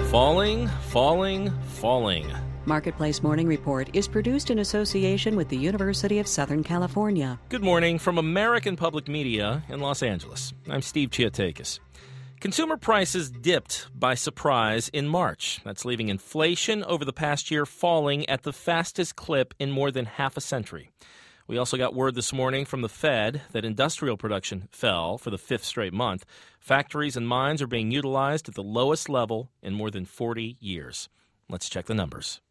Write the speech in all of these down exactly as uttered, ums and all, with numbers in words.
Falling, falling, falling. Marketplace Morning Report is produced in association with the University of Southern California. Good morning from American Public Media in Los Angeles. I'm Steve Chiatakis. Consumer prices dipped by surprise in March. That's leaving inflation over the past year falling at the fastest clip in more than half a century. We also got word this morning from the Fed that industrial production fell for the fifth straight month. Factories and mines are being utilized at the lowest level in more than forty years. Let's check the numbers.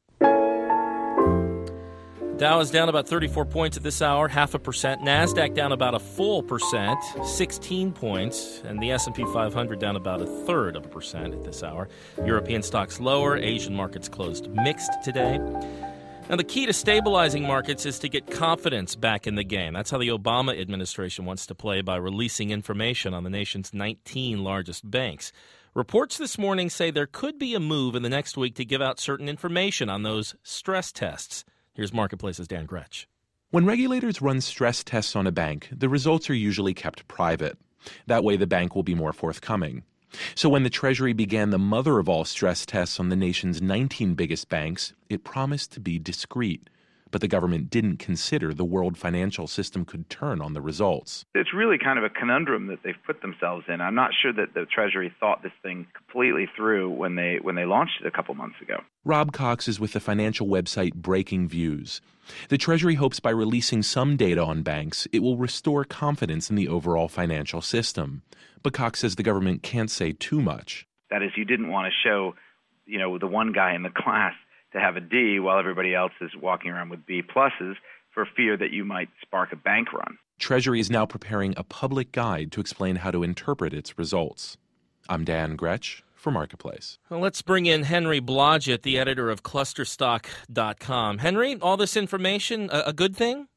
Dow is down about thirty-four points at this hour, half a percent. NASDAQ down about a full percent, sixteen points. And the S and P five hundred down about a third of a percent at this hour. European stocks lower. Asian markets closed mixed today. Now, the key to stabilizing markets is to get confidence back in the game. That's how the Obama administration wants to play by releasing information on the nation's nineteen largest banks. Reports this morning say there could be a move in the next week to give out certain information on those stress tests. Here's Marketplace's Dan Gretsch. When regulators run stress tests on a bank, the results are usually kept private. That way the bank will be more forthcoming. So when the Treasury began the mother of all stress tests on the nation's nineteen biggest banks, it promised to be discreet. But the government didn't consider the world financial system could turn on the results. It's really kind of a conundrum that they've put themselves in. I'm not sure that the Treasury thought this thing completely through when they when they launched it a couple months ago. Rob Cox is with the financial website Breaking Views. The Treasury hopes by releasing some data on banks, it will restore confidence in the overall financial system. But Cox says the government can't say too much. That is, you didn't want to show, you know, the one guy in the class to have a D while everybody else is walking around with B pluses for fear that you might spark a bank run. Treasury is now preparing a public guide to explain how to interpret its results. I'm Dan Gretsch for Marketplace. Well, let's bring in Henry Blodgett, the editor of cluster stock dot com. Henry, all this information, a, a good thing?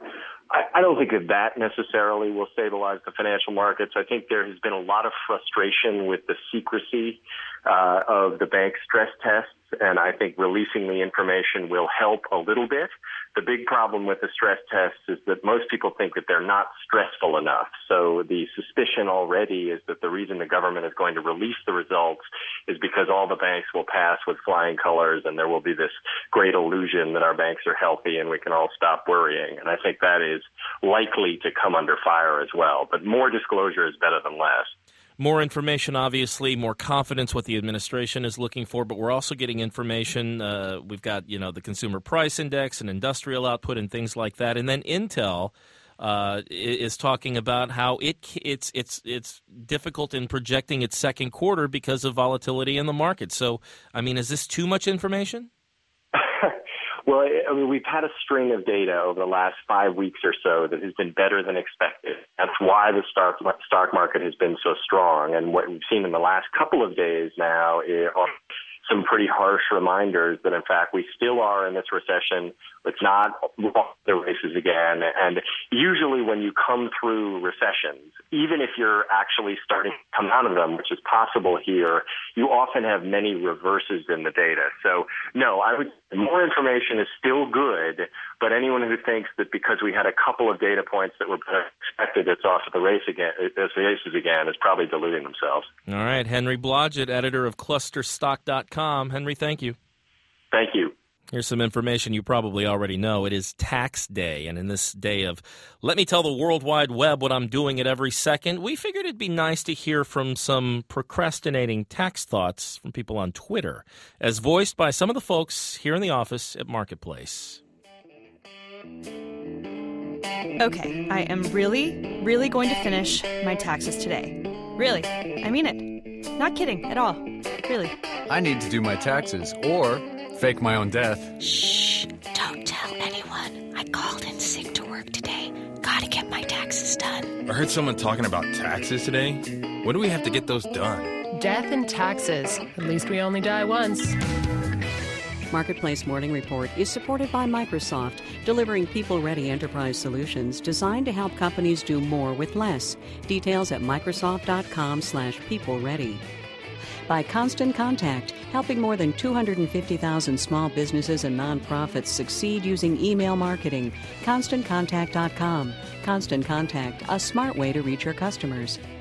I, I don't think that that necessarily will stabilize the financial markets. I think there has been a lot of frustration with the secrecy uh, of the bank stress tests, and I think releasing the information will help a little bit. The big problem with the stress tests is that most people think that they're not stressful enough. So the suspicion already is that the reason the government is going to release the results is because all the banks will pass with flying colors and there will be this great illusion that our banks are healthy and we can all stop worrying. And I think that is likely to come under fire as well. But more disclosure is better than less. More information, obviously, more confidence what the administration is looking for, but we're also getting information. Uh, we've got, you know, the consumer price index and industrial output and things like that. And then Intel uh, is talking about how it it's it's it's difficult in projecting its second quarter because of volatility in the market. So, I mean, is this too much information? Well, I mean, we've had a string of data over the last five weeks or so that has been better than expected. That's why the stock stock market has been so strong. And what we've seen in the last couple of days now are some pretty harsh reminders that, in fact, we still are in this recession. It's not the races again. And usually when you come through recessions, even if you're actually starting to come out of them, which is possible here, you often have many reverses in the data. So, no, I would more information is still good, but anyone who thinks that because we had a couple of data points that were better expected, it's off at the race again, it's the races again, is probably deluding themselves. All right, Henry Blodgett, editor of cluster stock dot com. Henry, thank you. Thank you. Here's some information you probably already know. It is tax day, and in this day of let me tell the World Wide Web what I'm doing at every second, we figured it'd be nice to hear from some procrastinating tax thoughts from people on Twitter, as voiced by some of the folks here in the office at Marketplace. Okay, I am really, really going to finish my taxes today. Really, I mean it. Not kidding at all. Really. I need to do my taxes or fake my own death. Shh, don't tell anyone. I called in sick to work today. Gotta get my taxes done. I heard someone talking about taxes today. When do we have to get those done? Death and taxes. At least we only die once. Marketplace Morning Report is supported by Microsoft, delivering people-ready enterprise solutions designed to help companies do more with less. Details at Microsoft dot com slash people ready. By Constant Contact, helping more than two hundred fifty thousand small businesses and nonprofits succeed using email marketing. Constant Contact dot com. Constant Contact, a smart way to reach your customers.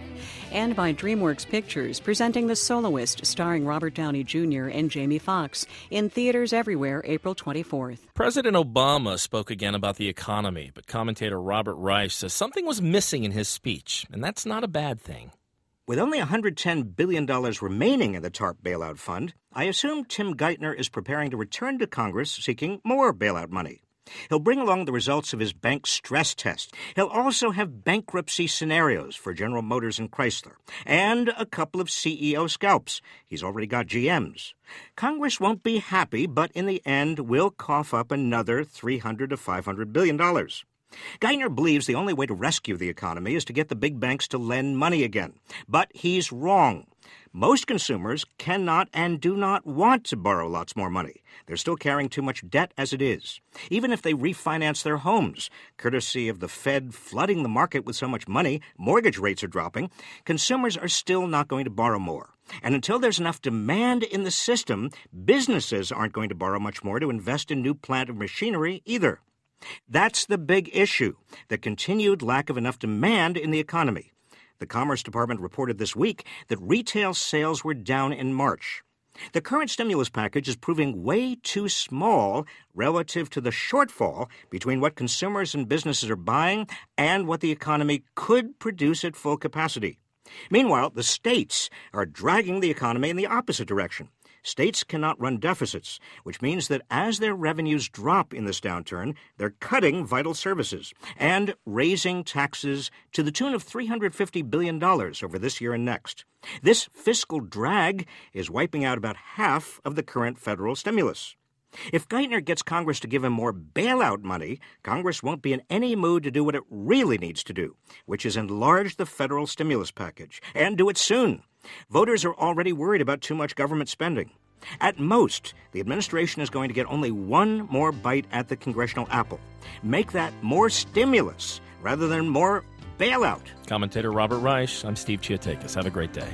and by DreamWorks Pictures, presenting The Soloist, starring Robert Downey Junior and Jamie Foxx, in theaters everywhere April twenty-fourth. President Obama spoke again about the economy, but commentator Robert Reich says something was missing in his speech, and that's not a bad thing. With only one hundred ten billion dollars remaining in the TARP bailout fund, I assume Tim Geithner is preparing to return to Congress seeking more bailout money. He'll bring along the results of his bank stress test. He'll also have bankruptcy scenarios for General Motors and Chrysler, and a couple of C E O scalps. He's already got G Ms. Congress won't be happy, but in the end will cough up another three hundred to five hundred billion dollars. Geithner believes the only way to rescue the economy is to get the big banks to lend money again. But he's wrong. Most consumers cannot and do not want to borrow lots more money. They're still carrying too much debt as it is. Even if they refinance their homes, courtesy of the Fed flooding the market with so much money, mortgage rates are dropping, consumers are still not going to borrow more. And until there's enough demand in the system, businesses aren't going to borrow much more to invest in new plant and machinery either. That's the big issue, the continued lack of enough demand in the economy. The Commerce Department reported this week that retail sales were down in March. The current stimulus package is proving way too small relative to the shortfall between what consumers and businesses are buying and what the economy could produce at full capacity. Meanwhile, the states are dragging the economy in the opposite direction. States cannot run deficits, which means that as their revenues drop in this downturn, they're cutting vital services and raising taxes to the tune of three hundred fifty billion dollars over this year and next. This fiscal drag is wiping out about half of the current federal stimulus. If Geithner gets Congress to give him more bailout money, Congress won't be in any mood to do what it really needs to do, which is enlarge the federal stimulus package, and do it soon. Voters are already worried about too much government spending. At most, the administration is going to get only one more bite at the congressional apple. Make that more stimulus rather than more bailout. Commentator Robert Reich. I'm Steve Chiatakis. Have a great day.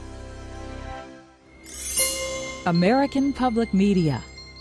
American Public Media.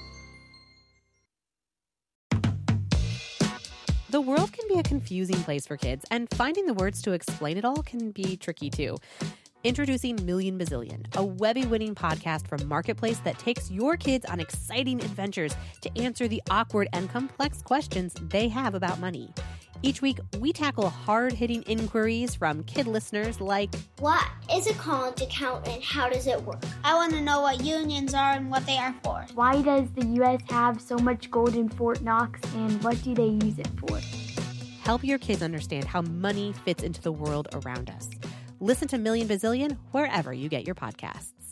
The world can be a confusing place for kids, and finding the words to explain it all can be tricky too. Introducing Million Bazillion, a Webby-winning podcast from Marketplace that takes your kids on exciting adventures to answer the awkward and complex questions they have about money. Each week, we tackle hard-hitting inquiries from kid listeners like, what is a college account and how does it work? I want to know what unions are and what they are for. Why does the U S have so much gold in Fort Knox and what do they use it for? Help your kids understand how money fits into the world around us. Listen to Million Bazillion wherever you get your podcasts.